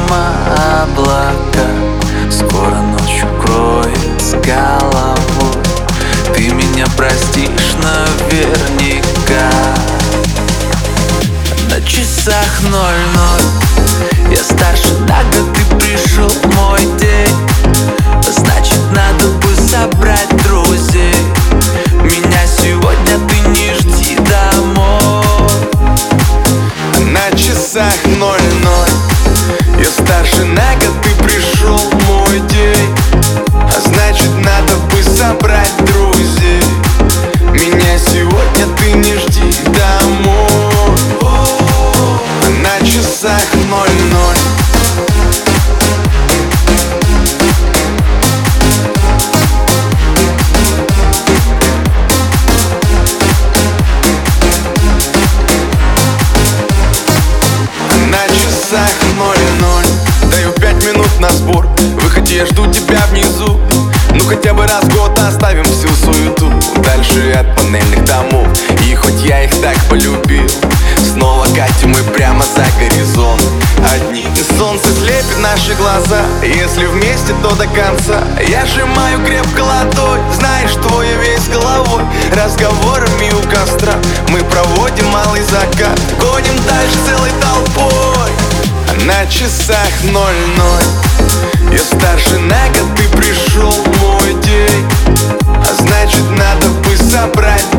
мимо облака, скоро ночь укроет с головой. Ты меня простишь наверняка. На часах 00, я старше на год, ты пришел в мой день. Значит, надо бы собрать друзей. Меня сегодня ты не жди домой. На часах 00, я старше на год, ты пришел в мой день. А значит, надо бы собрать друзей. Меня сегодня ты не жди домой. На часах 00. Даю 5 минут на сбор, выходи, я жду тебя внизу. Ну хотя бы раз в год оставим всю суету дальше от панельных домов. И хоть я их так полюбил, снова катим мы прямо за горизонт. Одни солнце слепит наши глаза, если вместе, то до конца. Я сжимаю крепко ладонь, знаешь, что я весь головой. Разговорами у костра мы проводим малый закат, гоним дальше целой толпой. На часах 00, я старше на год, ты пришел в мой день. А значит, надо бы собрать